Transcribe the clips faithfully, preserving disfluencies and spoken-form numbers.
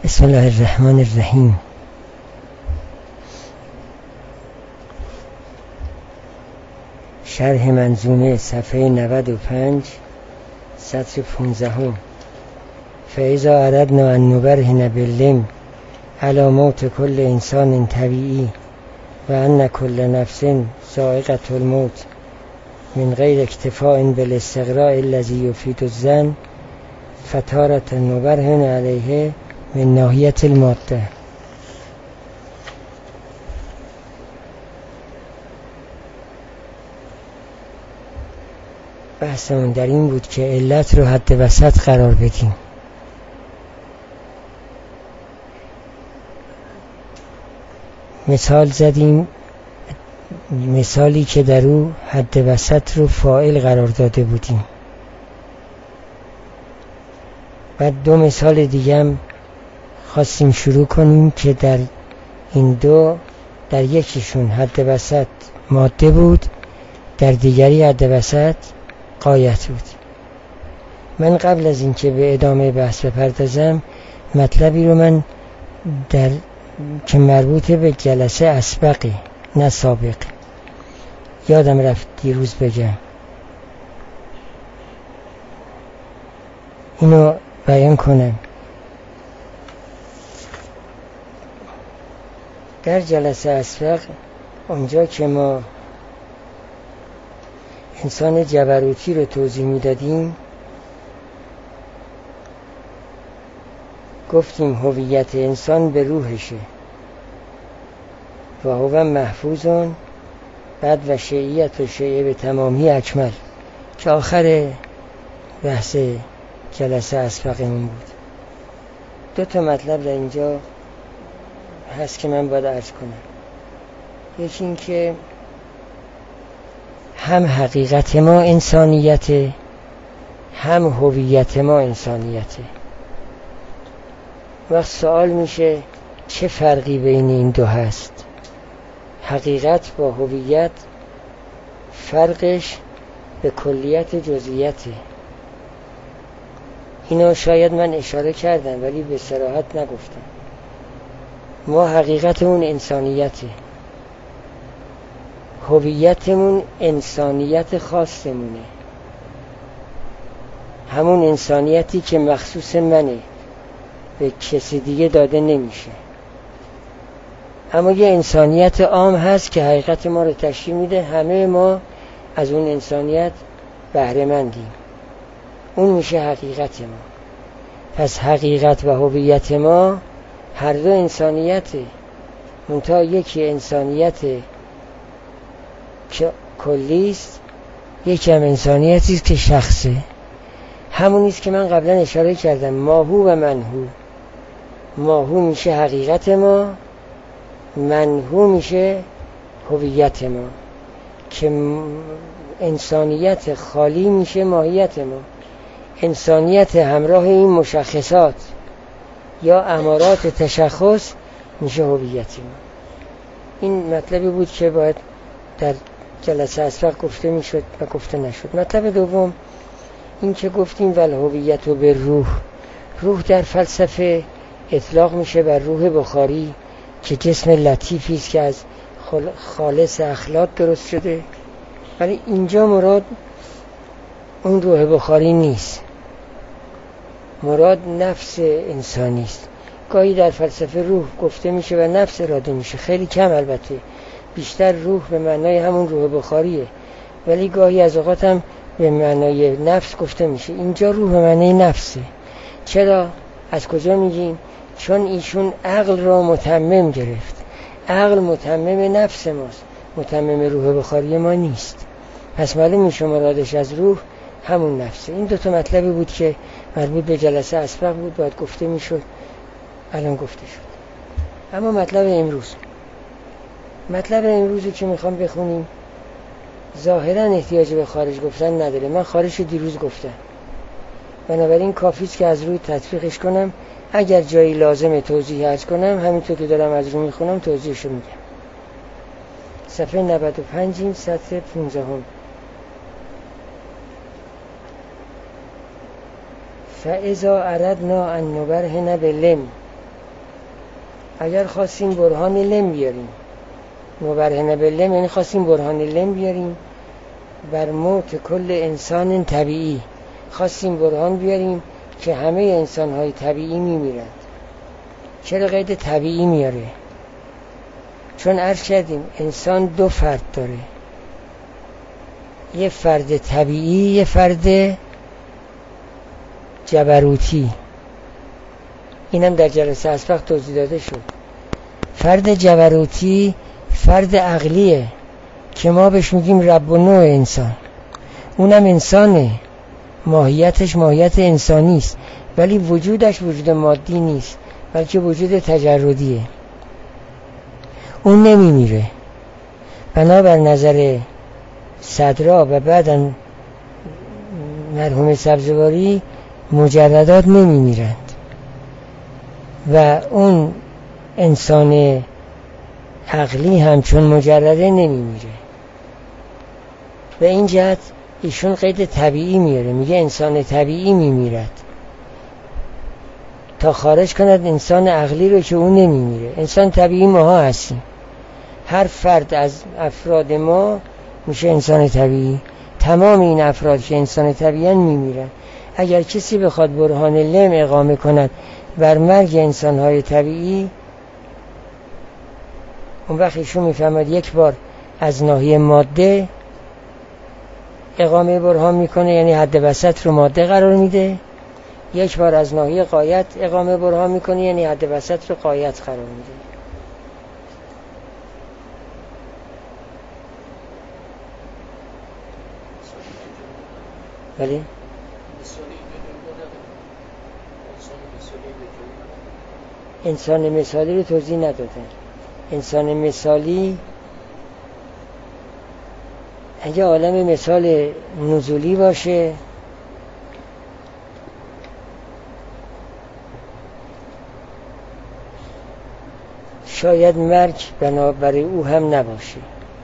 بسم الله الرحمن الرحیم. شرح منظومه صفحه نود و پنج سطر پانزده. فاذا اردنا ان نبرهن بالعلم علی موت کل انسان طبیعی و ان کل نفس ذائقة الموت من غیر اکتفاء بالاستقراء الذی یفید الظن فتارة نبرهن علیه من ناحیة الماده. بحثمون در این بود که علت رو حد وسط قرار بدیم. مثال زدیم، مثالی که در او حد وسط رو فاعل قرار داده بودیم. بعد دو مثال دیگه هم خواستیم شروع کنیم که در این دو، در یکیشون حد وسط ماده بود، در دیگری حد وسط غایت بود. من قبل از اینکه به ادامه بحث بپردازم مطلبی رو من در که مربوط به جلسه اسبقی نه سابق یادم رفت دیروز بگم، اینو بیان کنم. در جلسه اسبق اونجا که ما انسان جبروتی رو توضیح میدادیم گفتیم هویت انسان به روحشه و هو محفوظون، بعد و شیعیت و شیعه به تمامی اکمل که آخر بحث جلسه اسبقمون بود. دو تا مطلب در اینجا هست که من باید عرض کنم. یکی این که هم حقیقت ما انسانیته، هم هویت ما انسانیته. وقت سوال میشه چه فرقی بین این دو هست؟ حقیقت با هویت فرقش به کلیت جزئیاته. اینو شاید من اشاره کردم ولی به صراحت نگفتم. ما حقیقتمون انسانیته، هویتمون انسانیت خاصمونه، همون انسانیتی که مخصوص منه، به کسی دیگه داده نمیشه. اما یه انسانیت عام هست که حقیقت ما رو تشکیل میده، همه ما از اون انسانیت بهره مندیم، اون میشه حقیقت ما. پس حقیقت و هویت ما هر دو انسانیته، منتها یکی انسانیت که کلیست، یکی هم انسانیتیست که شخصه. همونیست که من قبلا اشاره کردم، ماهو و منهو. ماهو میشه حقیقت ما، منهو میشه هویت ما، که انسانیت خالی میشه ماهیت ما. انسانیت همراه این مشخصات یا امارات تشخص میشه هویت ما. این مطلبی بود که باید در جلسه اسبق گفته میشد و گفته نشد. مطلب دوم این که گفتیم ول هویت به روح. روح در فلسفه اطلاق میشه بر روح بخاری که جسم لطیفی است که از خالص اخلاق درست شده، ولی اینجا مراد اون روح بخاری نیست، مراد نفس انسانی است. گاهی در فلسفه روح گفته میشه و نفس اراده میشه، خیلی کم البته، بیشتر روح به معنای همون روح بخاریه، ولی گاهی از اوقات هم به معنای نفس گفته میشه. اینجا روح به معنای نفسه. چرا؟ از کجا میگیم؟ چون ایشون عقل را متمم گرفت. عقل متمم نفس ماست، متمم روح بخاری ما نیست. پس معلوم میشه مرادش از روح همون نفسه. این دو تا مطلبی بود که مربوط به جلسه اسبق بود، باید گفته میشد، الان گفته شد. اما مطلب امروز مطلب امروزی که میخوام بخونیم ظاهرا احتیاج به خارج گفتن نداره. من خارج رو دیروز گفتم، بنابراین کافیست که از روی تطبیقش کنم. اگر جایی لازمه توضیح عرض کنم، همینطور که دارم از روی میخونم توضیحشو میگم. صفحه نود و پنج این سطر پانزده. فاذا اردنا ان نبرهن بالعلم اگر خواستیم برهان لم بیاریم، مبرهن باللم یعنی خواستیم برهان لم بیاریم بر موت کل انسان طبیعی، خواستیم برهان بیاریم که همه انسان‌های طبیعی میمیرند. چرا قید طبیعی میاره؟ چون عرض کردیم انسان دو فرد داره، یه فرد طبیعی، یه فرد جبروتی. اینم در جلسه اسبق توضیح داده شد. فرد جبروتی فرد عقلیه که ما بهش میگیم رب و نوع انسان، اونم انسانه، ماهیتش ماهیت انسانی است، ولی وجودش وجود مادی نیست، بلکه وجود تجردیه. اون نمیمیره. بنابر نظر صدرا و بعدن مرحوم سبزواری مجردات نمیمیرند و اون انسان عقلی هم چون مجرده نمیمیره. به این جهت ایشون قید طبیعی میاره، میگه انسان طبیعی میمیرد تا خارج کند انسان عقلی رو که اون نمیمیره. انسان طبیعی ماها هستیم، هر فرد از افراد ما میشه انسان طبیعی. تمام این افراد که انسان طبیعی میمیرن. اگر کسی بخواد برهان لم اقامه کند بر مرگ انسانهای طبیعی، اون وقت ایشون میفهمد یک بار از ناحیه ماده اقامه برهان میکنه، یعنی حد وسط رو ماده قرار میده. یک بار از ناحیه غایت اقامه برهان میکنه، یعنی حد وسط رو غایت قرار میده. ولی انسان مثالی رو توضیح ندادن. انسان مثالی اگه عالم مثال نزولی باشه شاید مرگ بنابرای او هم نباشه.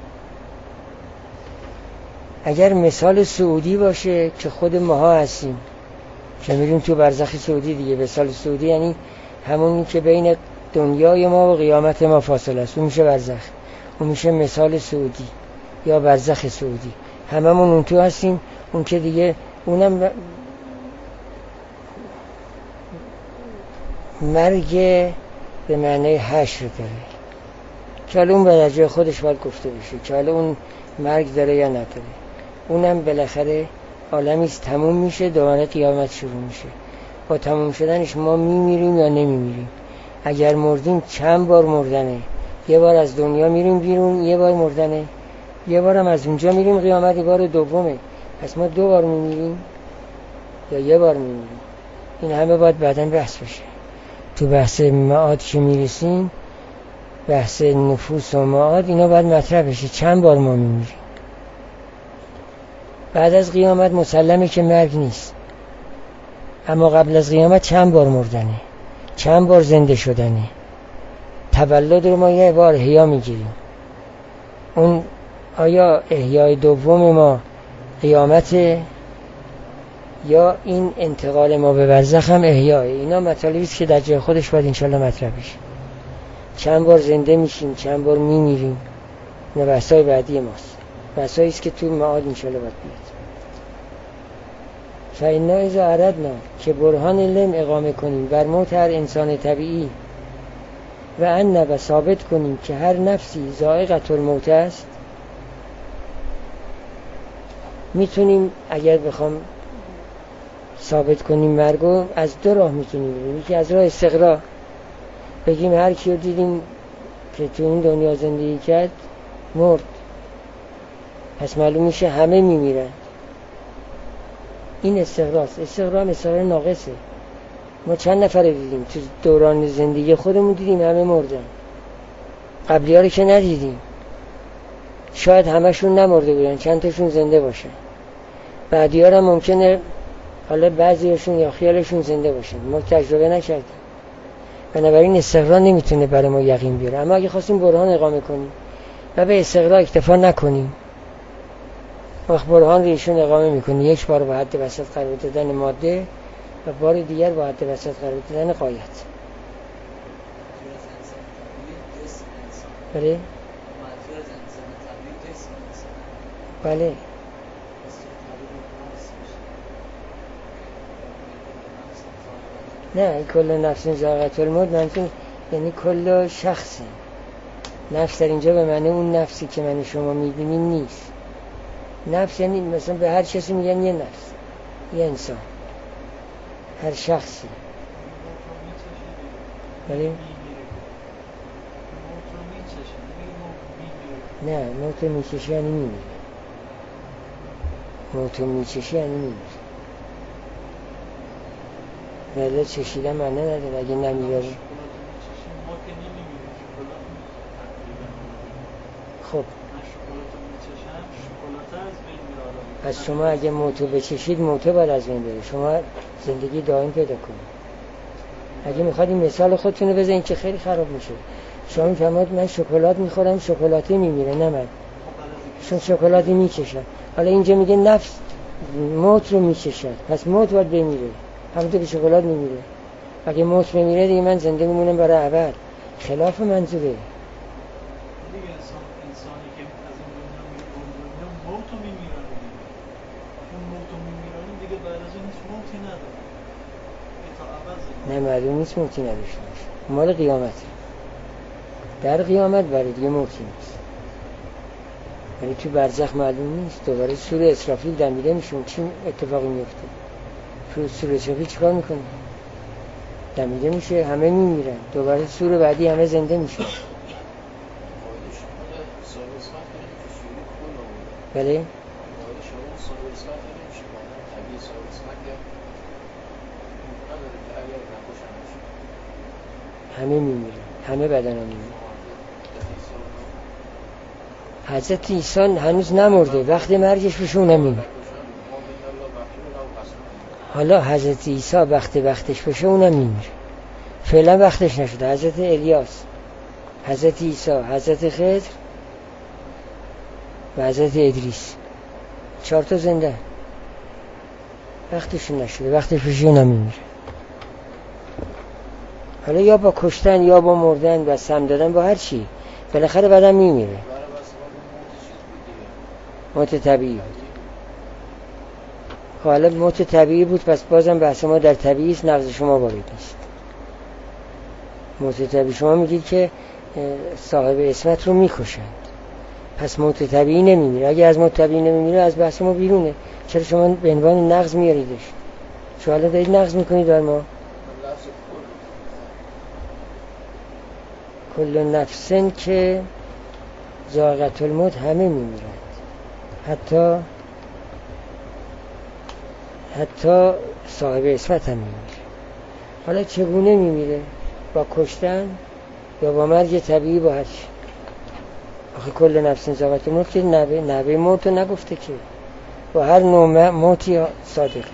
اگر مثال سعودی باشه که خود ماها هستیم که میریم تو برزخ سعودی دیگه، مثال سعودی یعنی همونی که بین دنیای ما و قیامت ما فاصله است، اون میشه برزخ، اون میشه مثال سعودی یا برزخ سعودی. هممون اون تو هستیم. اون که دیگه اونم مرگ به معنی حشر داره که حالا اون به درجه خودش باید گفته بشه که حالا اون مرگ داره یا نداره. اونم بالاخره عالمیست تموم میشه، دوباره قیامت شروع میشه. با تموم شدنش ما میمیریم یا نمیمیریم. اگر مردیم چند بار مردنه، یه بار از دنیا میریم بیرون، یه بار مردنه، یه بارم از اونجا میریم قیامت، یه بار دومه. پس ما دو بار میمیریم یا یه بار میمیریم. این همه باید بعداً بحث بشه. تو بحث معاد که میرسیم، بحث نفوس و معاد، اینا باید مطرح بشه چند بار ما میمیریم. بعد از قیامت مسلمه که مرگ نیست، اما قبل از قیامت چند بار مردنه، چند بار زنده شدنه. تولد رو ما یه بار احیا میگیریم. اون آیا احیای دوم ما قیامت یا این انتقال ما به برزخ هم احیای؟ اینا مطالبی است که در جای خودش باید انشالله مطرح بشه. چند بار زنده میشیم، چند بار میمیریم، اینا بحثای بعدی ماست، بحثایی است که تو معاد انشالله باید بیاد. فإنا اذا اردنا که برهان لم اقامه کنیم بر موت هر انسان طبیعی و ان و ثابت کنیم که هر نفسی ذائقة الموت است، میتونیم اگر بخوام ثابت کنیم مرگو از دو راه میتونیم بریم. یکی از راه استقرا، بگیم هر کیو دیدیم که تو این دنیا زندگی کرد مرد، پس معلوم میشه همه میمیرن. این استقراست. استقرا مثال ناقصه. ما چند نفر دیدیم تو دوران زندگی خودمون، دیدیم همه مردن، قبلی ها رو که ندیدیم. شاید همشون نمرده بودن، چند تاشون زنده باشن. بعدی ها هم ممکنه حالا بعضیشون یا خیالشون زنده باشن، ما تجربه نکردیم. بنابراین استقرا نمیتونه برای ما یقین بیاره. اما اگه خواستیم برهان اقامه کنیم و به استقرا اکتفا نکنیم، وقت برهان ریشون اقامه میکنه، یک بار با حد وسط قرار دادن ماده و بار دیگر با حد وسط قرار دادن غایت. بله بله نه کل نفس ذائقة الموت منظور یعنی کل شخصی. نفس در اینجا به معنی اون نفسی که من شما میبینیم نیست. نفس یعنی مثلا به هر کسی میگن یه نفس، یه انسان، هر شخصی. بله نه موتو میچشه یعنی میمیره. موتو میچشه یعنی میمیره. ولی چشیدن معنی نداره اگه نمیاره. خب پس شما اگه موتو بچشید موتو باید از بین بره، شما زندگی دائم پیدا کنید. اگه میخواد این مثال خودتون رو بزنید که خیلی خراب میشه. شما میفهمید من شکلات میخورم شکلاتی میمیره، نه من، چون شکلاتی میچشم. حالا اینجا میگه نفس موت رو میچشد، پس موت باید بمیره، همونطور که شکلات میمیره. اگه موت بمیره دیگه من زنده میمونم برای ابد. خلاف منظوره. نه معلوم نیست موتی نداشته باشه. مال قیامت در قیامت برای دیگه موتی نیست، یعنی تو برزخ معلوم نیست. دوباره سور اسرافیل دمیده میشه، چی اتفاقی میفته؟ تو سور اسرافیل چیکار میکنه؟ دمیده میشه، همه میمیرن، دوباره سور بعدی همه زنده میشه. بله همه میمیرن، همه بدن ها میمیرن. حضرت عیسی هنوز نمرده، وقت مرگش بشه اونم میمیره. حالا حضرت عیسی وقت وقتش بشه اونم میمیره، فعلا وقتش نشده. حضرت الیاس، حضرت عیسی، حضرت خضر و حضرت ادریس، چهار تا زنده، وقتشون نشده، وقتش بشه اونم میمیره. حالا یا با کشتن یا با مردن و سم دادن، با هر چی بالاخره بعدم میمیره. موت طبیعی بود. حالا موت طبیعی بود، پس بازم بحث ما در طبیعی است، نقض شما وارد نیست. موت طبیعی شما میگید که صاحب اسمت رو میکشند، پس موت طبیعی نمیمیره. اگه از موت طبیعی نمیمیره از بحث ما بیرونه. چرا شما به عنوان نقض میاریدش؟ شما حالا دارید نقض میکنید در ما. کل نفسن که ذائقة الموت همه میمیرند، حتی حتی صاحب اسمت هم میمیره. حالا چگونه میمیره؟ با کشتن یا با مرگ طبیعی، با هر چی؟ آخه کل نفسن ذائقة الموت که نوه نوه موت رو نگفته که، با هر نوع موتی صادقه.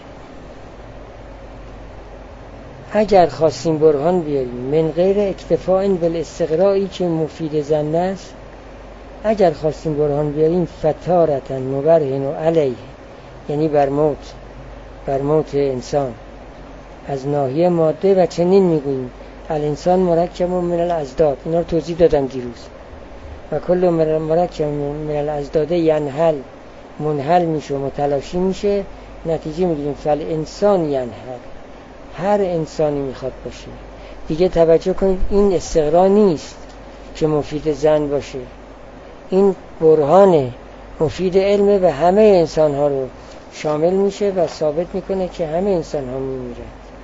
اگر خواستیم برهان بیاریم من غیر اکتفاء بالاستقرائی که مفید زن است، اگر خواستیم برهان بیاریم فتارتا مبرهن علیه، یعنی بر موت، بر موت انسان از ناحیه ماده، و چنین میگوییم الانسان مرکب من الازداد. اینا رو توضیح دادم دیروز. و کل مرکب من الازداد ینحل، منحل میشه و متلاشی میشه، نتیجه میگیریم فالانسان ینحل، هر انسانی میخواد باشه. دیگه توجه کنید این استقرا نیست که مفید زن باشه، این برهان مفید علم به همه انسان ها رو شامل میشه و ثابت میکنه که همه انسان ها میمیرن.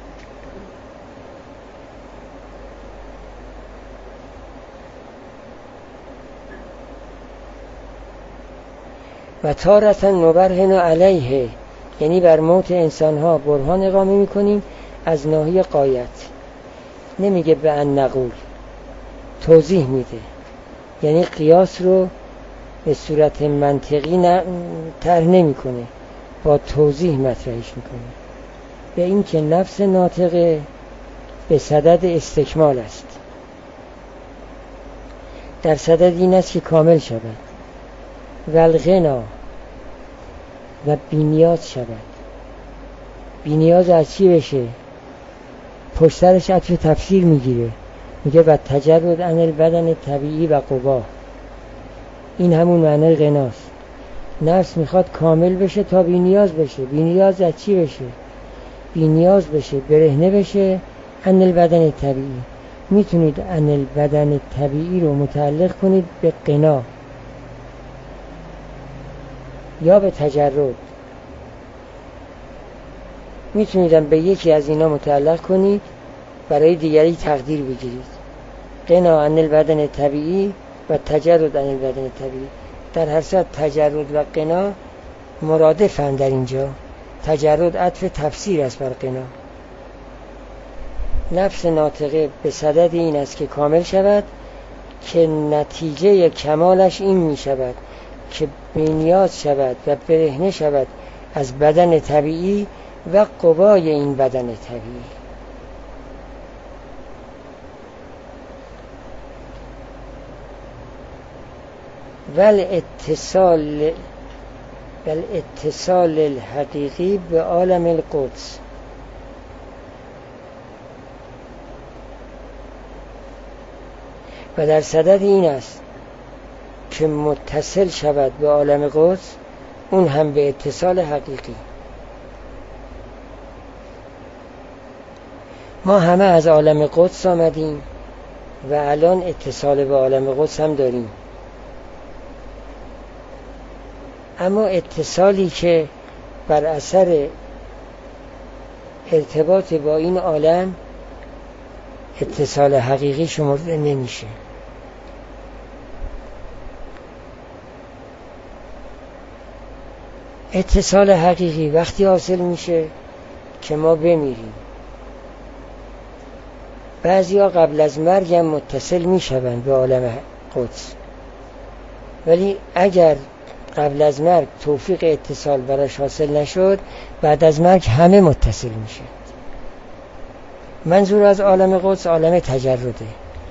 و تارتا نبرهن علیه، یعنی بر موت انسان ها برهان اقامه میکنیم از ناحیه غایت. نمیگه به ان نقول، توضیح میده، یعنی قیاس رو به صورت منطقی طرح نمیکنه، با توضیح مطرحش میکنه. به این که نفس ناطقه به صدد استکمال است، در صدد این است که کامل شود، و الغنا و بینیاز شود. بینیاز از چی بشه؟ پشت سرش عطف تفسیر میگیره. میگه و تجرد عن البدن طبیعی و قوا. این همون معنی غناست. نفس میخواد کامل بشه تا بی نیاز بشه. بی نیاز از چی بشه؟ بی نیاز بشه، برهنه بشه عن البدن طبیعی. میتونید عن البدن طبیعی رو متعلق کنید به غنا یا به تجرد. میتونید به یکی از اینا متعلق کنید برای دیگری تقدیر بگیرید. غنا عن البدن طبیعی و تجرد عن البدن طبیعی. در هر صورت تجرد و غنا مرادفن. در اینجا تجرد عطف تفسیر است بر غنا. نفس ناطقه به صدد این است که کامل شود که نتیجه کمالش این می شود که بی‌نیاز شود و برهنه شود از بدن طبیعی و قوای این بدن طبیعی. ول اتصال ول اتصال الحقیقی به عالم القدس. و در صدد این است که متصل شود به عالم قدس، اون هم به اتصال حقیقی. ما همه از عالم قدس آمدیم و الان اتصال به عالم قدس هم داریم، اما اتصالی که بر اثر ارتباط با این عالم اتصال حقیقی شمرده نمیشه. اتصال حقیقی وقتی حاصل میشه که ما بمیریم. بعضیا قبل از مرگ هم متصل میشوند به عالم قدس، ولی اگر قبل از مرگ توفیق اتصال براش حاصل نشد، بعد از مرگ همه متصل میشه. منظور از عالم قدس عالم تجرده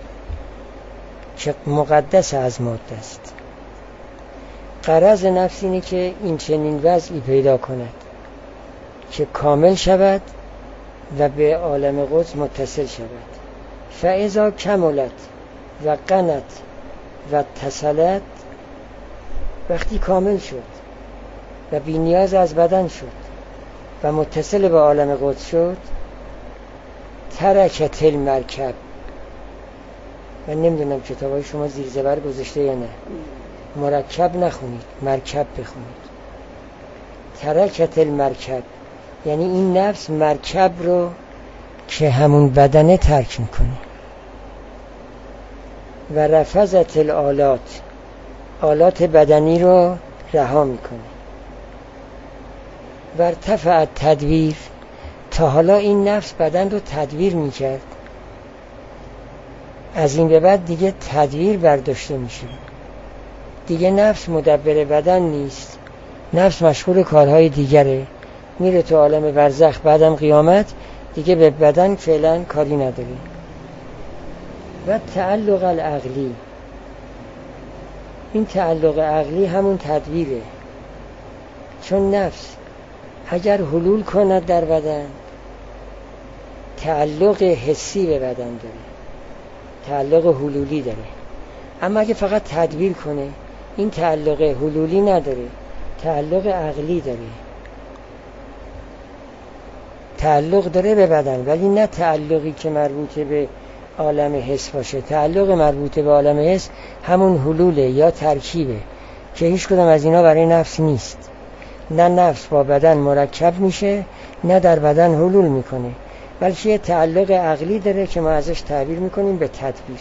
که مقدس از ماده است. غرض نفس اینه که این چنین وضعی پیدا کند که کامل شود و به عالم قدس متصل شود. فاذا کملت و قنت و تصلت، وقتی کامل شد و بی نیاز از بدن شد و متصل به عالم قدس شد، ترکت المرکب. من نمیدونم کتابای شما زیر زبر گذاشته یا نه، مرکب نخونید، مرکب بخونید. ترکت المرکب یعنی این نفس مرکب رو که همون بدنه ترک میکنه. و رفضت الآلات، آلات بدنی رو رها میکنه. و ارتفع تدبیر، تا حالا این نفس بدن رو تدبیر میکرد، از این به بعد دیگه تدبیر برداشته میشه. دیگه نفس مدبر بدن نیست، نفس مشغول کارهای دیگره، میره تو عالم برزخ، بعدم قیامت دیگه به بدن فعلا کاری نداره. و تعلق العقلی، این تعلق عقلی همون تدبیره، چون نفس اگر حلول کند در بدن تعلق حسی به بدن داره، تعلق حلولی داره. اما اگه فقط تدبیر کنه این تعلق حلولی نداره، تعلق عقلی داره. تعلق داره به بدن ولی نه تعلقی که مربوط به عالم حس باشه. تعلق مربوط به عالم حس همون حلوله یا ترکیبه که هیچ کدام از اینا برای نفس نیست. نه نفس با بدن مرکب میشه نه در بدن حلول میکنه، بلکه یه تعلق عقلی داره که ما ازش تعبیر میکنیم به تدبیر.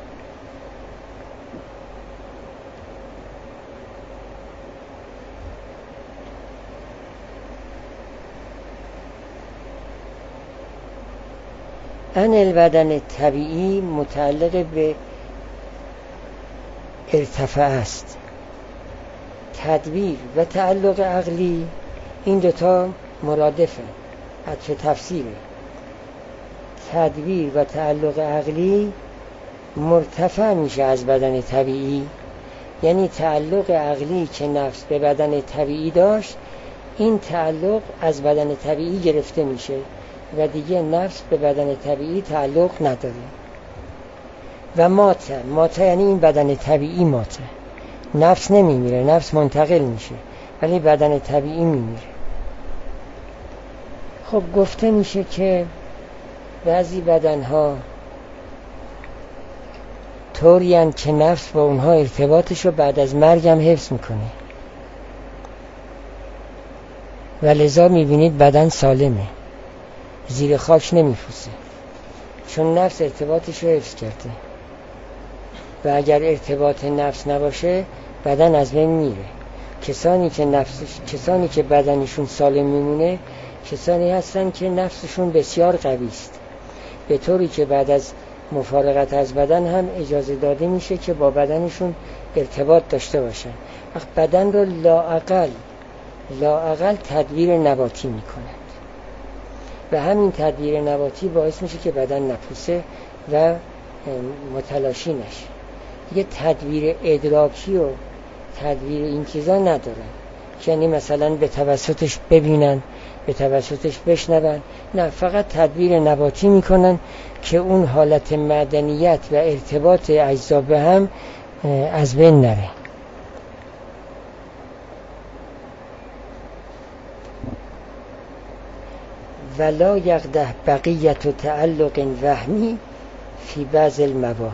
ان البدن طبیعی متعلق به ارتفاع است. تدبیر و تعلق عقلی این دوتا مرادفه، عطف تفسیره. تدبیر و تعلق عقلی مرتفع میشه از بدن طبیعی، یعنی تعلق عقلی که نفس به بدن طبیعی داشت، این تعلق از بدن طبیعی گرفته میشه و دیگه نفس به بدن طبیعی تعلق نداره. و ماته. ماته یعنی این بدن طبیعی ماته. نفس نمیمیره، نفس منتقل میشه، ولی بدن طبیعی میمیره. خب گفته میشه که بعضی بدنها طوری هستند که نفس با اونها ارتباطش رو بعد از مرگ هم حفظ میکنه و لذا میبینید بدن سالمه، زیر خاک نمیفوسه، چون نفس ارتباطش رو حفظ کرده. و اگر ارتباط نفس نباشه بدن از بین میره. کسانی که نفس کسانی که بدنشون سالم میمونه کسانی هستن که نفسشون بسیار قوی است، به طوری که بعد از مفارقت از بدن هم اجازه داده میشه که با بدنشون ارتباط داشته باشن. وقت بدن رو لااقل لااقل تدویر نباتی میکنند و همین تدویر نباتی باعث میشه که بدن نپوسه و متلاشی نشه. دیگه تدویر ادراکی و تدویر این چیزا ندارن، یعنی مثلا به توسطش ببینن، به توسطش بشنون، نه، فقط تدویر نباتی میکنن که اون حالت معدنیت و ارتباط اجزا به هم از بین نره. ولا یقدح بقیت و تعلق وهمی فی بعض المواد.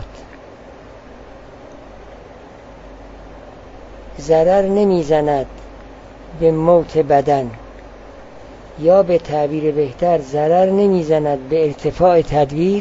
ضرر نمیزند به موت بدن، یا به تعبیر بهتر ضرر نمیزند به ارتفاع تدویر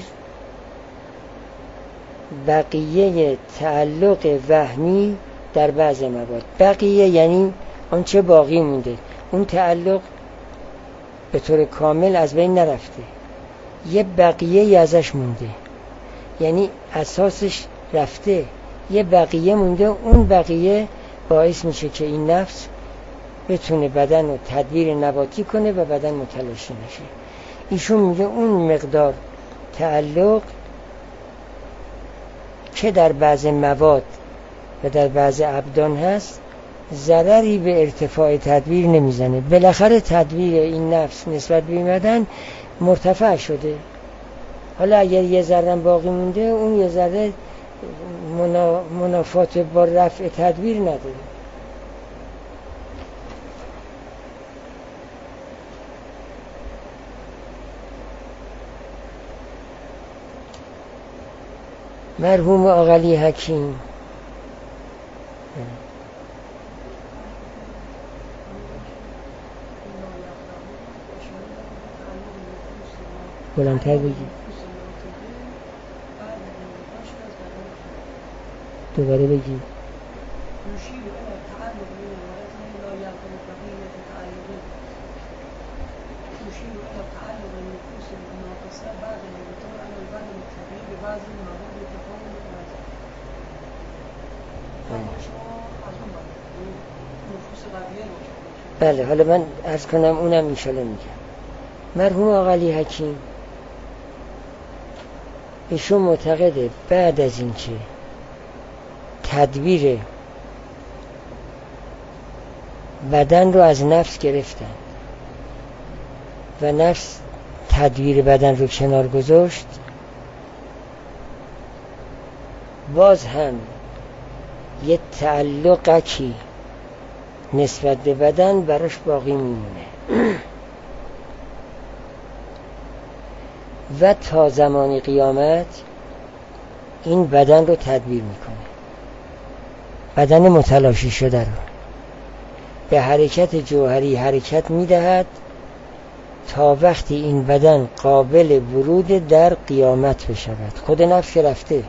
بقیه تعلق وهمی در بعض مواد. بقیه یعنی آنچه باقی مونده، اون تعلق به طور کامل از بین نرفته، یه بقیه ازش مونده، یعنی اساسش رفته، یه بقیه مونده. اون بقیه باعث میشه که این نفس بتونه بدن رو تدویر نباتی کنه و بدن متلاشی نشه. ایشون میگه اون مقدار تعلق که در بعض مواد و در بعض ابدان هست ضرری به ارتفاع تدویر نمیزنه. بالاخره تدویر این نفس نسبت به بدن مرتفع شده. حالا اگر یه ذره باقی مونده، اون یه ذره منافات با رفع تدویر نداره. مرحوم آقلی حکیم بلندتر بگی، دوباره بگی. بله، حالا من عرض کنم اونم انشالله میگم. مرحوم آقلی حکیم ایشون معتقده بعد از این که تدبیر بدن رو از نفس گرفتن و نفس تدبیر بدن رو کنار گذاشت، باز هم یه تعلقی نسبت به بدن براش باقی میمونه و تا زمان قیامت این بدن رو تدبیر میکنه. بدن متلاشی شده رو به حرکت جوهری حرکت میدهد تا وقتی این بدن قابل ورود در قیامت بشود. خود نفس رفته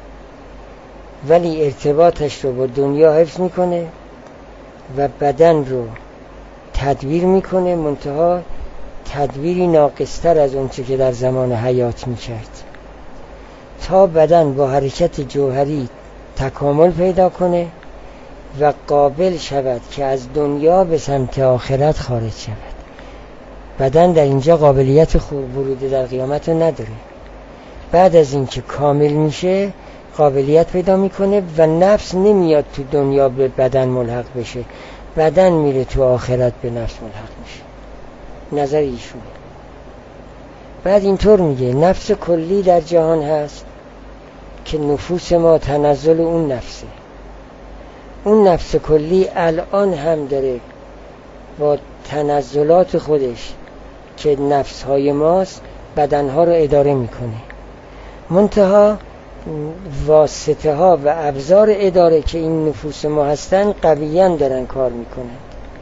ولی ارتباطش رو با دنیا حفظ میکنه و بدن رو تدبیر میکنه، منتها تدبیری ناقصتر از اون چه که در زمان حیات میکرد، تا بدن با حرکت جوهری تکامل پیدا کنه و قابل شود که از دنیا به سمت آخرت خارج شود. بدن در اینجا قابلیت خوب ورود در قیامت رو نداره. بعد از این که کامل میشه قابلیت پیدا میکنه و نفس نمیاد تو دنیا به بدن ملحق بشه، بدن میره تو آخرت به نفس ملحق میشه. نظر ایشونه. بعد اینطور میگه نفس کلی در جهان هست که نفوس ما تنزل اون نفسه. اون نفس کلی الان هم داره با تنزلات خودش که نفسهای ماست بدنها رو اداره میکنه. منتها واسطه ها و ابزار اداره که این نفوس ما هستن قویاً دارن کار میکنن.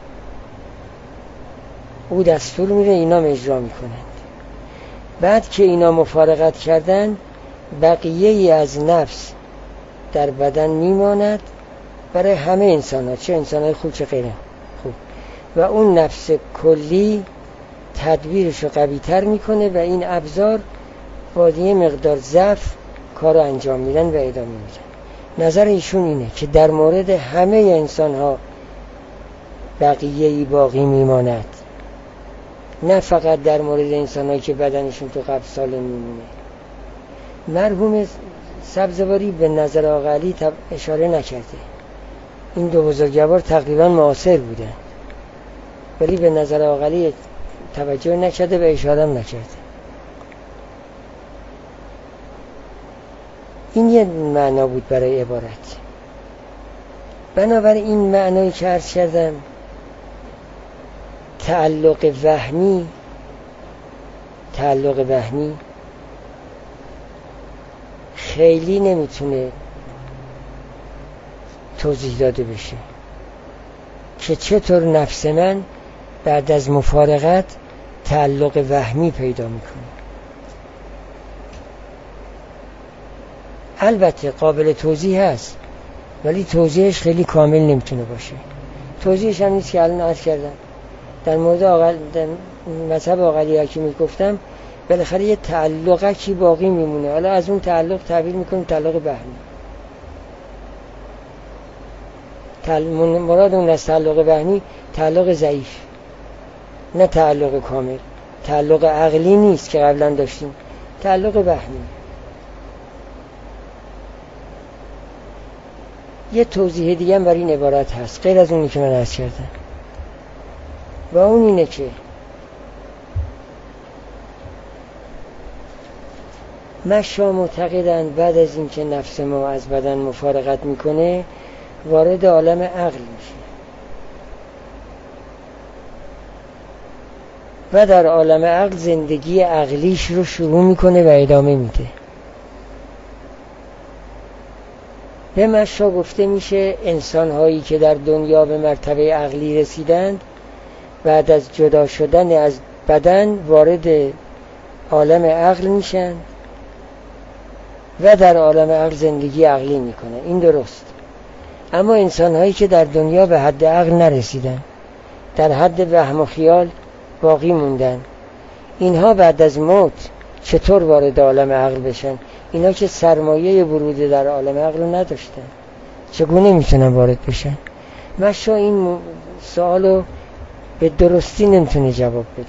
او دستور میره، اینا اجرا میکنن. بعد که اینا مفارقت کردن بقیه ای از نفس در بدن میماند برای همه انسان ها، چه انسان های خوب چه غیر خوب، و اون نفس کلی تدبیرش رو قوی تر میکنه و این ابزار با یه مقدار ضعف کار رو انجام میدن و ادامه میدن. نظر ایشون اینه که در مورد همه انسان ها بقیه ای باقی میماند، نه فقط در مورد انسان هایی که بدنشون تو قبل سالم میمونه. مرحوم سبزواری به نظر آقا علی اشاره نکرده. این دو بزرگوار تقریبا معاصر بودن ولی به نظر آقا علی توجه نکرده و اشاره هم نکرده. این یه معنا بود برای عبارت. بنابراین این معنایی که عرض کردم تعلق وهمی تعلق وهمی خیلی نمیتونه توضیح داده بشه که چطور نفس من بعد از مفارقت تعلق وهمی پیدا میکنه. البته قابل توضیح هست ولی توضیحش خیلی کامل نمیتونه باشه. توضیحش هم نیست که الان عرض کردم. در مورد آقل در مذهب آقا علی حکیمی گفتم بالاخره یه تعلقه کی باقی میمونه. حالا از اون تعلق تعبیر میکنیم تعلق وهمی. تعلق مراد اون از تعلق وهمی تعلق ضعیف، نه تعلق کامل. تعلق عقلی نیست که قبلا داشتیم، تعلق وهمی. یه توضیح دیگه هم برای این عبارت هست غیر از اونی که من عرض کردم و اون اینه که مشا معتقدند بعد از این که نفس ما از بدن مفارقت میکنه وارد عالم عقل میشه و در عالم عقل زندگی عقلیش رو شروع میکنه و ادامه میده. به مشا گفته میشه انسان هایی که در دنیا به مرتبه عقلی رسیدند بعد از جدا شدن از بدن وارد عالم عقل میشن و در عالم عقل زندگی عقلی میکنه. این درست. اما انسان هایی که در دنیا به حد عقل نرسیدن، در حد وهم و خیال باقی موندن، اینها بعد از موت چطور وارد عالم عقل بشن؟ اینا که سرمایه ورود در عالم عقل رو نداشتن چگونه میتونن وارد بشن؟ مشا این سوالو به درستی نمیتونه جواب بده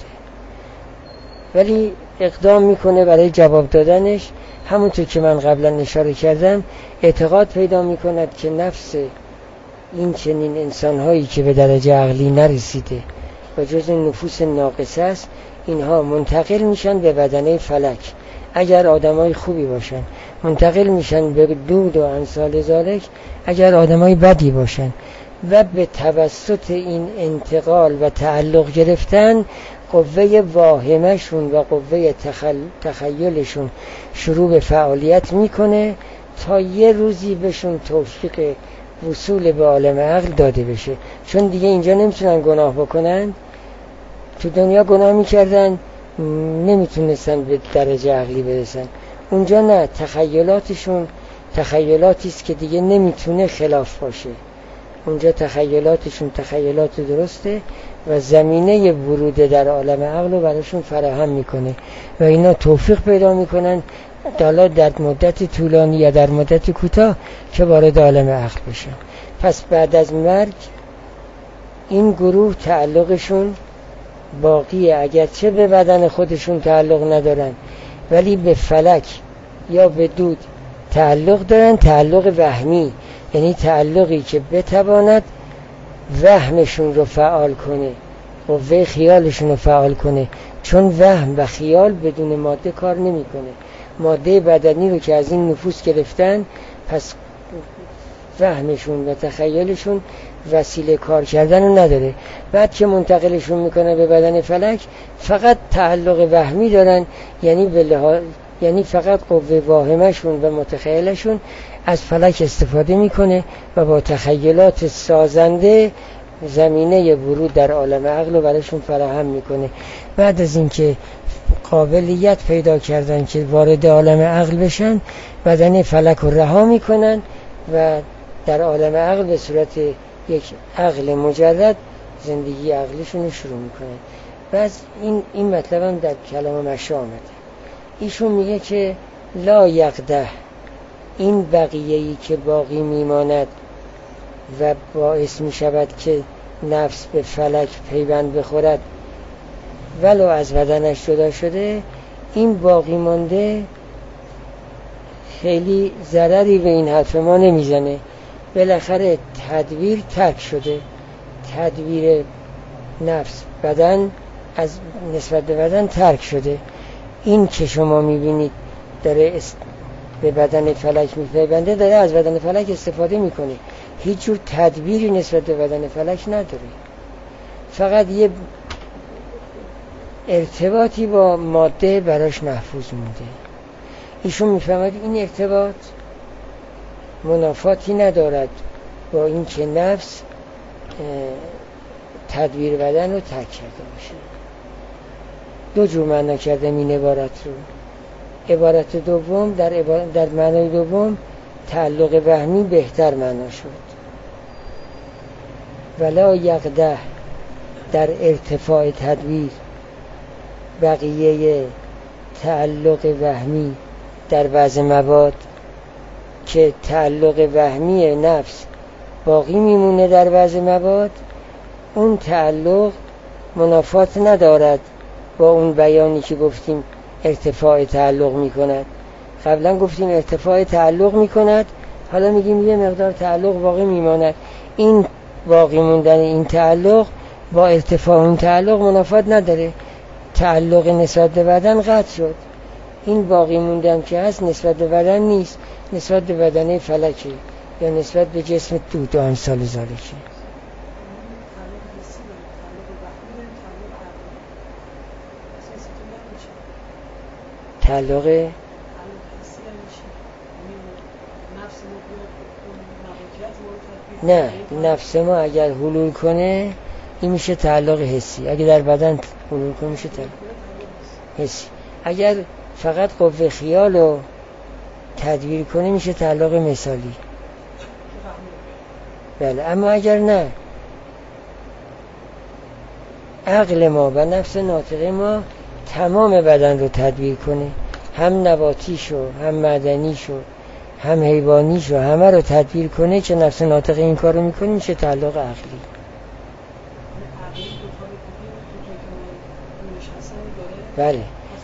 ولی اقدام میکنه برای جواب دادنش. همونطور که من قبلا اشاره کردم اعتقاد پیدا میکند که نفس این چنین انسانهایی که به درجه عقلی نرسیده و جز نفوس ناقصه است اینها منتقل میشن به بدنه فلک. اگر آدمای خوبی باشن منتقل میشن به دود و امثال ذالک اگر آدمای بدی باشن و به توسط این انتقال و تعلق گرفتن قوه واهمشون و قوه تخل... تخیلشون شروع به فعالیت میکنه تا یه روزی بهشون توفیق وصول به عالم عقل داده بشه. چون دیگه اینجا نمیتونن گناه بکنن، تو دنیا گناه میکردن نمیتونستن به درجه عقلی برسن، اونجا نه، تخیلاتشون تخیلاتی است که دیگه نمیتونه خلاف باشه. اونجا تخیلاتشون تخیلات درسته و زمینه ورود در عالم عقل رو براشون فراهم میکنه و اینا توفیق پیدا میکنن حالا در مدت طولانی یا در مدت کوتاه که وارد عالم عقل بشن. پس بعد از مرگ این گروه تعلقشون باقیه، اگرچه به بدن خودشون تعلق ندارن ولی به فلک یا به دود تعلق دارن. تعلق وهمی یعنی تعلقی که بتواند وهمشون رو فعال کنه، قوه خیالشون رو فعال کنه، چون وهم و خیال بدون ماده کار نمی کنه. ماده بدنی رو که از این نفوس گرفتن، پس فهمشون و تخیلشون وسیله کار کردن رو نداره. بعد که منتقلشون میکنه به بدن فلک، فقط تعلق وهمی دارن، یعنی به لحاظ یعنی فقط قوه واهمشون و متخیلشون از فلک استفاده میکنه و با تخیلات سازنده زمینه ورود در عالم عقل رو براشون فراهم میکنه. بعد از اینکه قابلیت پیدا کردن که وارد عالم عقل بشن، بدن فلک رو رها میکنن و در عالم عقل به صورت یک عقل مجرد زندگی عقلشون رو شروع میکنن. بعد این این مطلب هم در کلام مشا آمده. ایشون میگه که لا یقده، این بقیه‌ای که باقی میماند و باعث میشود که نفس به فلک پیوند بخورد ولو از بدنش جدا شده، این باقی مانده خیلی ضرری به این حرف ما نمیزنه. بالاخره تدبیر ترک شده، تدبیر نفس بدن از نسبت به بدن ترک شده. این که شما میبینید داره است... به بدن فلک میپیونده، داره از بدن فلک استفاده میکنه، هیچ جور تدبیری نسبت به بدن فلک نداره، فقط یه ارتباطی با ماده براش محفوظ مونده. ایشون میفهمد این ارتباط منافاتی ندارد با این که نفس تدبیر بدن رو ترک کرده باشه. دو جور معنا کردم این عبارت رو. عبارت دوم در, عبارت در معنای دوم تعلق وهمی بهتر معنا شد. ولا یقده، در ارتفاع تدبیر بقیه تعلق وهمی در بعض مواد که تعلق وهمی نفس باقی میمونه در بعض مواد، اون تعلق منافات ندارد با اون بیانی که گفتیم ارتفاع تعلق میکند. قبلا گفتیم ارتفاع تعلق میکند، حالا میگیم یه مقدار تعلق باقی میماند. این باقی موندن این تعلق با ارتفاع اون تعلق منافات نداره، تعلق نسبت به بدن قطع شد. این باقی موندن که هست نسبت به بدن نیست، نسبت به بدنه فلکه یا نسبت به جسم دود و امثال ذالکه. تعلق نه، نفس ما اگر حلول کنه این میشه تعلق حسی، اگر در بدن حلول کنه میشه تعلق حسی. اگر فقط قوه خیال رو تدبیر کنه میشه تعلق مثالی. بله، اما اگر نه، عقل ما و نفس ناطقه ما تمام بدن رو تدبیر کنه، هم نباتیشو هم معدنیشو هم حیوانیشو همه رو تدبیر کنه که نفس ناطقه این کار رو میکنه، میشه تعلق عقلی. بله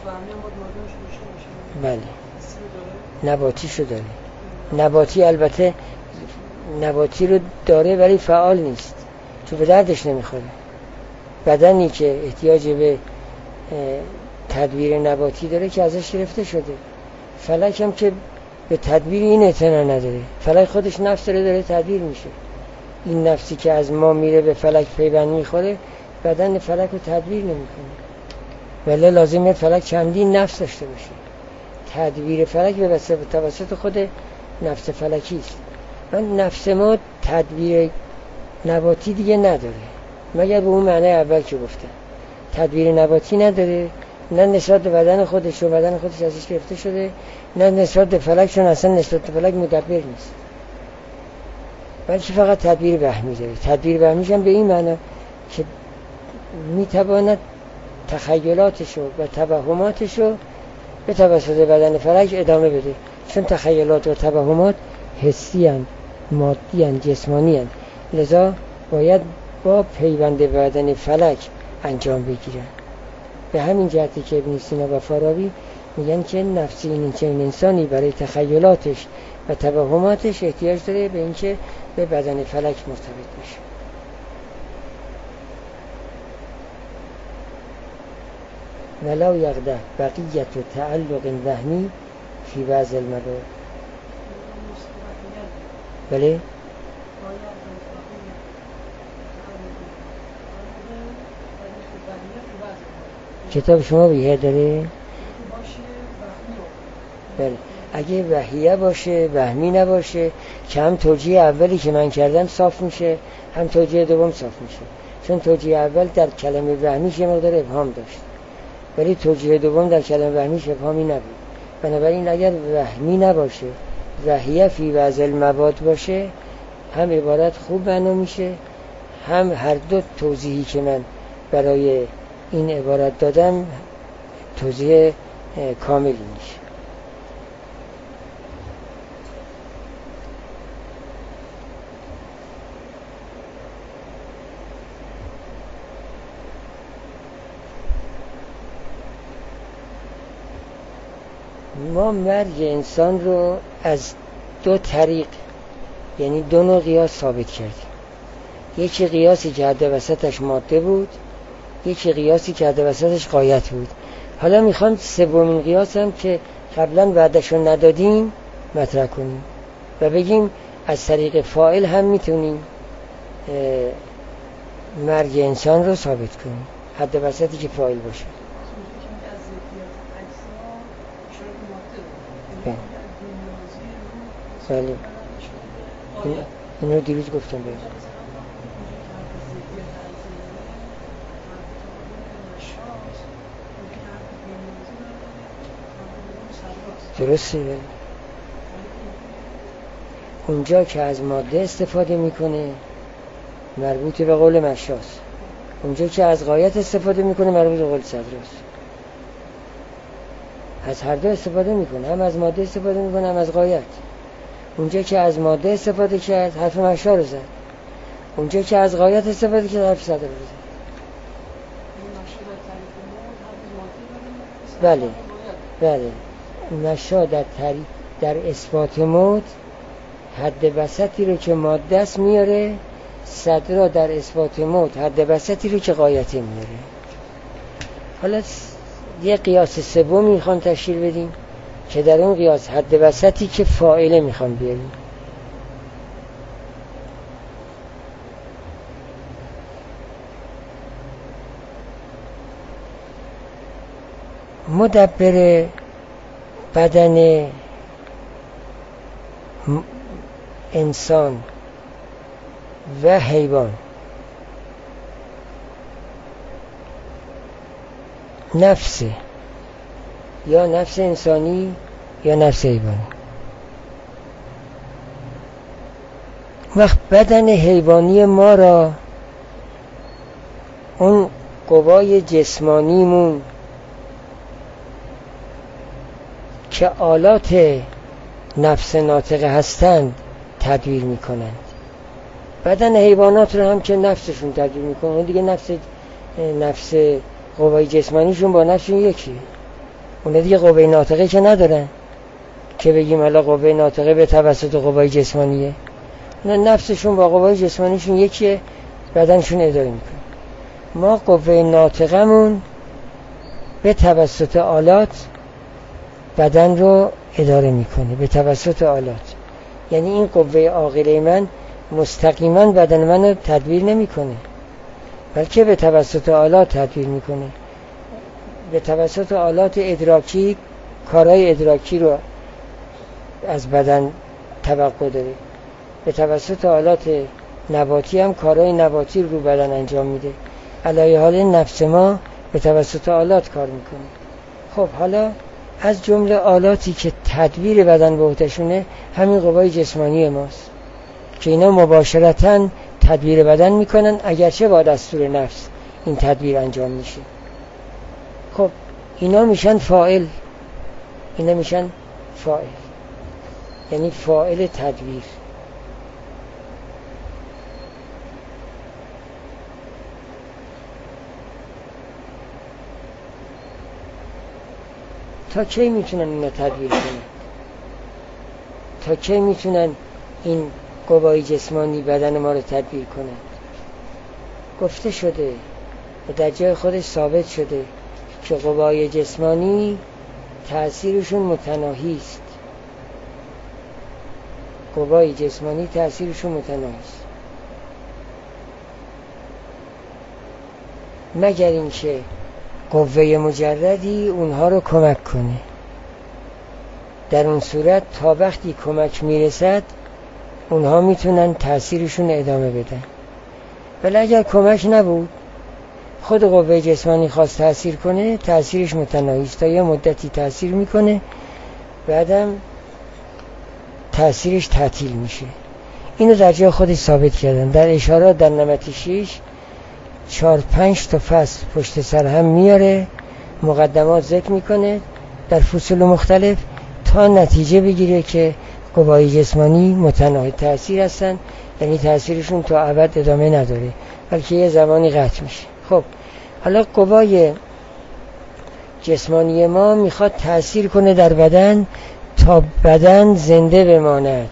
بله، نباتیشو داره. نباتی البته نباتی رو داره ولی فعال نیست، تو به دردش نمیخوره. بدنی که احتیاج به تدبیر نباتی داره که ازش گرفته شده. فلک هم که به تدبیر این اعتنا نداره، فلک خودش نفس داره داره تدبیر میشه. این نفسی که از ما میره به فلک پیوند میخوره، بدن فلک رو تدبیر نمیکنه، ولی لازمه فلک چندین نفس داشته باشه. تدبیر فلک به توسط خود نفس فلکی است. من نفس ما تدبیر نباتی دیگه نداره، مگر به اون معنی اول که گفتم. تدبیر نباتی نداره، نه نسبت به بدن خودش و بدن خودش ازش گرفته شده، نه نسبت به فلک، چون اصلا نسبت به فلک مدبر نیست، بلکه فقط تدبیر وهمی داره. تدبیر وهمیش هم به این معنی که میتواند تخیلاتشو و توهماتشو به توسط بدن فلک ادامه بده، چون تخیلات و توهمات حسی هستند، مادی هستند، جسمانی هستند، لذا باید با پیوند بدن فلک انجام بگیرن. به همین جهتی که ابن سینا و فارابی میگن که نفسی این چنین انسانی برای تخیلاتش و توهماتش احتیاج داره به اینکه به بدن فلک مرتبط بشه. ولا یقده بقیت و تعلق وهمی فی بعض المواد. بله کتاب شما وحیه داره؟ بله اگه وحیه باشه وهمی نباشه که هم توجیه اولی که من کردم صاف میشه هم توجیه دوم صاف میشه، چون توجیه اول در کلمه وهمیش یه مقدار ابهام داشت ولی توجیه دوم در کلمه وهمیش ابهامی نبود. بنابراین اگر وهمی نباشه وحیه فی بعض المواد باشه هم عبارت خوب معنا میشه هم هر دو توضیحی که من برای این عبارت دادم توضیح کاملی میشه. ما مرگ انسان رو از دو طریق یعنی دو نوع قیاس ثابت کردیم. یکی قیاسی که حد وسطش ماده بود، یکی قیاسی که حد وسطش غایت بود. حالا میخوام سومین قیاس هم که قبلا وعدش رو ندادیم مطرح کنیم و بگیم از طریق فاعل هم میتونیم مرگ انسان رو ثابت کنیم، حد وسطی که فاعل باشه. بله این این رو دیروز گفتم بید. درسته بید. اونجا که از ماده استفاده میکنه مربوط به قول مشاست، اونجا که از غایت استفاده میکنه مربوط به قول صدراست. از هر دو استفاده میکنه، هم از ماده استفاده میکنه هم از غایت. اونجا که از ماده استفاده کرد حرف مشا رو زد، اونجا که از غایت استفاده کرد حرف صدر رو زد. بله بله مشا در تری... در اثبات موت حد وسطی رو که ماده است میاره، صدر در اثبات موت حد وسطی رو که غایتی میاره. حالا یه قیاس سومی میخوان تشکیل بدیم که در اون قیاس حد وسطی که فاعله میخوان بیاریم. مدبر بدن انسان و حیوان نفسه، یا نفس انسانی یا نفس حیوانی. وقت بدن حیوانی ما را اون قوای جسمانیمون که آلات نفس ناطقه هستند تدبیر میکنند، بدن حیوانات رو هم که نفسشون تدبیر میکنند. دیگه نفس نفس قوای جسمانیشون با نفسشون یکیه. اون دیگه قوه ناطقه که ندارن که بگیم حالا قوه ناطقه به توسط قوای جسمانیه. اون نفسشون با قوای جسمانیشون یکیه، بدنشون اداره میکنه. ما قوه ناطقمون به توسط آلات بدن رو اداره میکنه، به توسط آلات. یعنی این قوه عاقله من مستقیما بدن من رو تدبیر نمیکنه، بلکه به توسط آلات تدبیر میکنه. به توسط آلات ادراکی کارهای ادراکی رو از بدن توقع داره، به توسط آلات نباتی هم کارهای نباتی رو بدن انجام میده. علیه حال نفس ما به توسط آلات کار میکنه. خب حالا از جمله آلاتی که تدبیر بدن به عهده‌شونه همین قوای جسمانی ماست که اینا مباشرتاً تدبیر بدن میکنن، اگرچه با دستور نفس این تدبیر انجام میشه. خب اینا میشن فاعل، اینا میشن فاعل یعنی فاعل تدبیر. تا کی میتونن اینا تدبیر کنن؟ تا کی میتونن این قوای جسمانی بدن ما رو تدبیر کنن؟ گفته شده و در جای خودش ثابت شده که قوای جسمانی تأثیرشون متناهی است. قوای جسمانی تأثیرشون متناهی است، مگر اینکه قوه مجردی اونها رو کمک کنه. در اون صورت تا وقتی کمک میرسد اونها میتونن تأثیرشون ادامه بدن. ولی اگر کمک نبود، خود قوه جسمانی خواست تأثیر کنه، تأثیرش متناهی است. تا یه مدتی تأثیر میکنه، بعدم تأثیرش تعطیل میشه. اینو در جای خودش ثابت کردن. در اشارات در نمت شیش چهار پنج تا فصل پشت سر هم میاره، مقدمات ذکر میکنه در فصول مختلف، تا نتیجه بگیره که قوای جسمانی متناهی تأثیر هستن، یعنی تأثیرشون تا ابد ادامه نداره، بلکه یه زمانی قطع میشه. خب حالا قوای جسمانی ما میخواد تأثیر کنه در بدن تا بدن زنده بماند،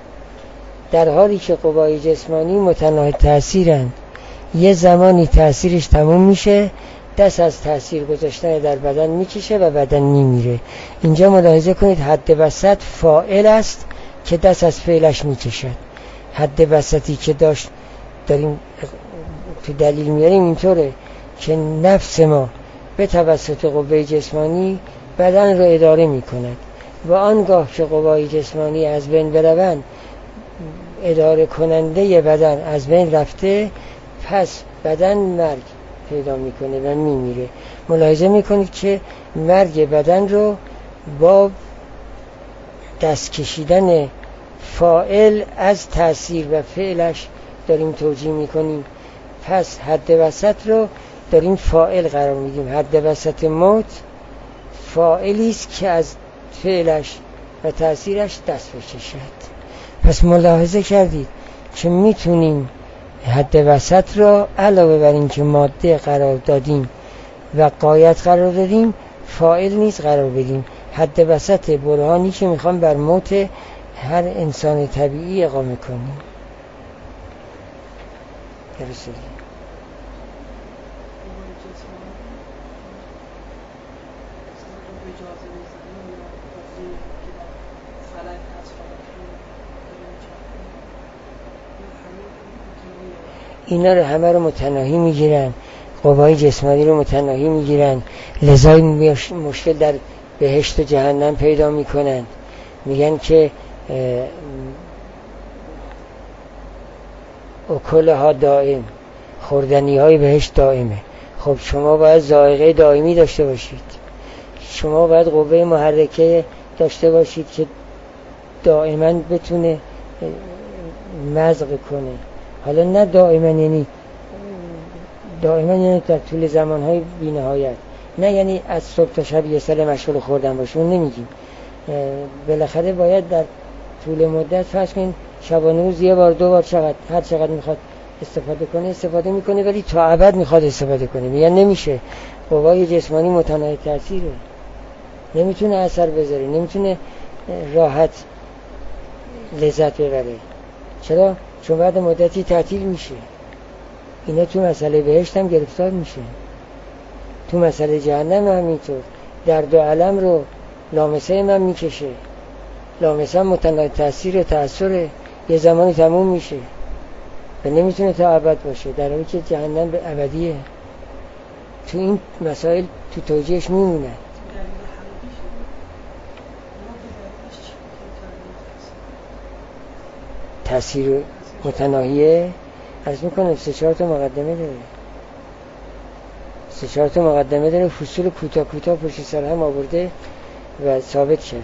در حالی که قوای جسمانی متناهی تأثیرند. یه زمانی تأثیرش تموم میشه، دست از تأثیر گذاشتن در بدن میکشه و بدن میمیره. اینجا ملاحظه کنید حد وسط فاعل است که دست از فعلش میکشد. حد وسطی که داشت داریم تو دلیل میاریم اینطوره که نفس ما به توسط قوه جسمانی بدن رو اداره میکند و آنگاه که قوای جسمانی از بین بروند، اداره کننده بدن از بین رفته، پس بدن مرگ پیدا میکنه و میمیره. ملاحظه میکنید که مرگ بدن رو با دست کشیدن فاعل از تأثیر و فعلش داریم توجیه میکنیم. پس حد وسط رو داریم فاعل قرار میدیم. حد وسط موت فاعلی است که از فعلش و تأثیرش دست بکشد. پس ملاحظه کردید که میتونیم حد وسط را علاوه بر این که ماده قرار دادیم و غایت قرار دادیم، فاعل نیز قرار بدیم. حد وسط برهانی که میخوام بر موت هر انسان طبیعی اقامه کنیم. درسته. اینا رو همه رو متناهی میگیرن، قوای جسمانی رو متناهی میگیرن، لذا مشکل در بهشت و جهنم پیدا میکنن. میگن که اکلها دائم، خوردنی های بهشت دائمه. خب شما باید ذائقه دائمی داشته باشید، شما باید قوه محرکه داشته باشید که دائما بتونه مزق کنه. حالا نه دائما یعنی دائما یعنی در طول زمانهای بی نهایت، نه یعنی از صبح تا شب یه سال مشغول خوردن باشه، اون نمیگیم. بالاخره باید در طول مدت فرض کنین شبانه روز یه بار دو بار چقدر هر چقدر میخواد استفاده کنه استفاده میکنه، ولی تا ابد میخواد استفاده کنه. میگن نمیشه، قوای جسمانی متناهی تاثیره، نمیتونه اثر بذاره، نمیتونه راحت لذت ببره. چرا؟ چون بعد مدتی تعطیل میشه. اینا تو مسئله بهشت هم گرفتار میشه، تو مسئله جهنم هم همینطور. درد و علم رو لامسه من میکشه، لامسه هم متناهی تاثیر تأثیره، یه زمانی تموم میشه و نمیتونه تا ابد باشه، در حالی که جهنم به ابدیه. تو این مسائل تو توجیهش میمونه. تأثیر متناهیه. عرض میکنم سه چهار تا مقدمه داره، سه چهار تا مقدمه داره، فصول کوتاه کوتاه پشت سر هم آورده و ثابت کرده.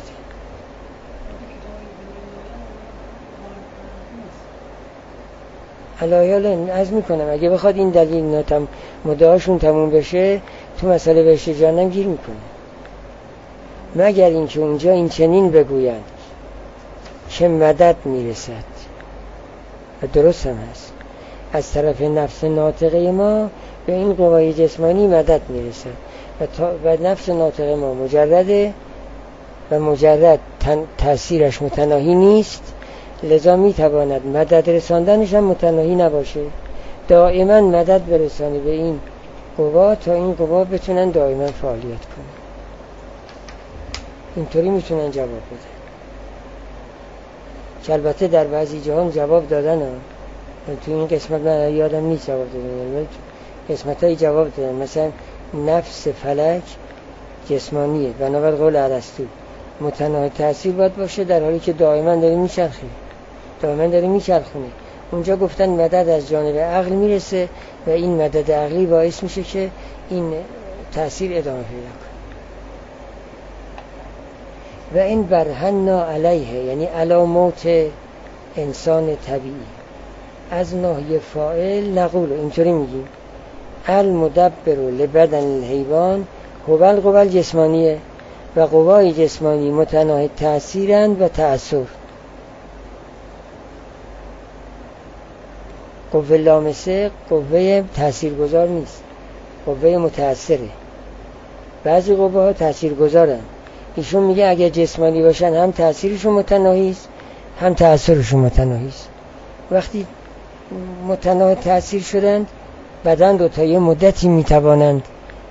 علایال عرض میکنم اگه بخواد این دلیل نتم مدعاشون تموم بشه، تو مسئله بهشت جهنم گیر میکنه. مگر اینکه اونجا این چنین بگویند که مدد میرسد، و درست هم هست، از طرف نفس ناطقه ما به این قوای جسمانی مدد میرسد و, و نفس ناطقه ما مجرده و مجرد تأثیرش متناهی نیست، لذا میتواند مدد رساندنش هم متناهی نباشه، دائما مدد برسانه به این قوا تا این قوا بتونن دائما فعالیت کنن. اینطوری میتونن جواب بدن، که البته در بعضی جاها جواب دادن ها. تو این قسمت من یادم نیست جواب دادن، قسمت های جواب دادن. مثلا نفس فلک جسمانیه، بنابر قول ارسطو متناهی تأثیر باید باشه، در حالی که دائما داره میچرخه، دائما داره میچرخونه. اونجا گفتن مدد از جانب عقل میرسه و این مدد عقلی باعث میشه که این تأثیر ادامه پیدا کنه. و این برهنا علیه، یعنی علی موت انسان طبیعی. از ناحیه فاعل نقول، اینطوری میگیم المدبر لبدن الحیوان هو القوى الجسمانیه، و قوای جسمانی متناهی تأثیرند و تأثیر. قوه لامسه قوه تأثیرگذار نیست، قوه متأثره. بعضی قوه ها تأثیرگذارن. ایشون میگه اگه جسمانی باشن هم تأثیرشون متناهی است هم تأثیرشون متناهی است. وقتی متناهی تأثیر شدند، بدن دو تا یه مدتی میتوانند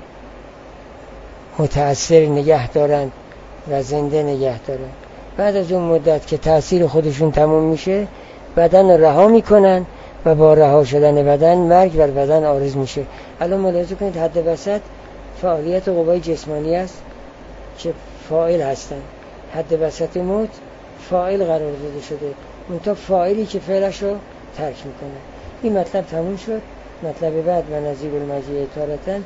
متأثر نگه دارند و زنده نگه دارند. بعد از اون مدت که تأثیر خودشون تموم میشه، بدن رو رها میکنن و با رها شدن بدن مرگ بر بدن عارض میشه. الان ملاحظه کنید حد وسط فعالیت قوای جسمانی است که فاعل هستند، حد وسط موت فاعل قرار داده شده، منتها فاعلی که فعلش رو ترک میکنه. این مطلب تموم شد. مطلب بعد و نظیر المجیع تارتن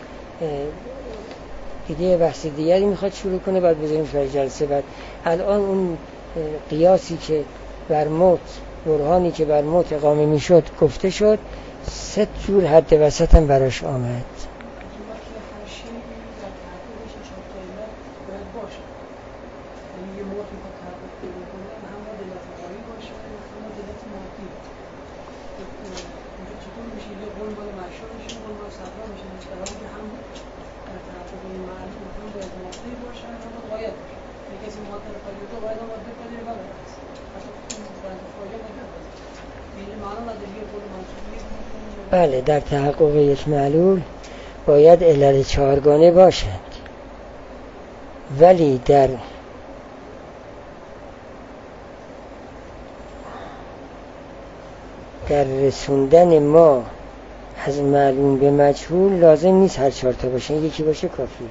دیگه بحث دیگری میخواد شروع کنه، بعد بذاریم برای جلسه بعد. الان اون قیاسی که بر موت، برهانی که بر موت اقامه میشد گفته شد، سه جور حد وسط هم براش آمد. بله، در تحقق یک معلول باید علل چهارگانه باشند، ولی در در رسوندن ما از معلوم به مجهول لازم نیست هر چهار تا باشن، یکی باشه کافیه.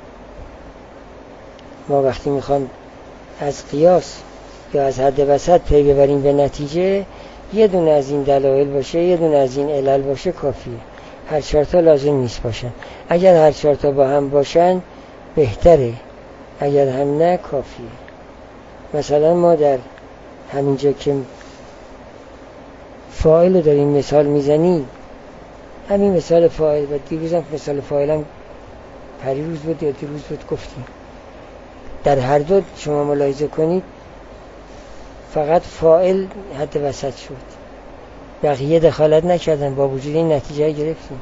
ما وقتی میخوام از قیاس یا از حد وسط پی ببریم به نتیجه، یه دونه از این دلایل باشه، یه دونه از این علل باشه کافیه. هر چهار تا لازم نیست باشن. اگر هر چهار تا با هم باشن بهتره، اگر هم نه کافیه. مثلا ما در همینجا که فاعل رو داریم مثال میزنیم، همین مثال فاعل و دیروزم مثال فاعلم پریروز بود یا دیروز بود گفتیم، در هر دو شما ملاحظه کنید فقط فاعل حد وسط شد، بقیه دخالت نکردن، با وجود این نتیجه گرفتیم.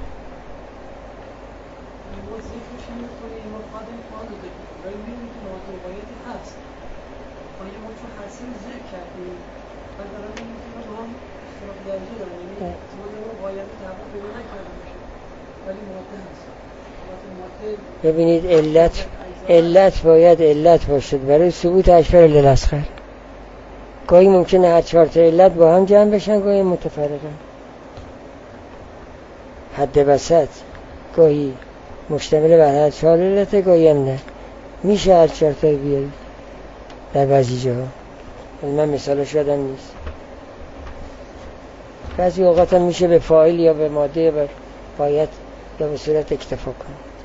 ببینید علت علت باید علت باشد برای ثبوت اشبار للاسخر. گاهی ممکنه هر چهار تا علت با هم جمع بشن، گاهی متفرقن. حد وسط گاهی مشتمل بر هر چهار علت، گاهی هم نه. میشه هر چهار تا بیارید در بعضی جاها، من مثالش یادم نیست. بعضی اوقات هم میشه به فاعل یا به ماده یا به باید یا به صورت اکتفا کنید.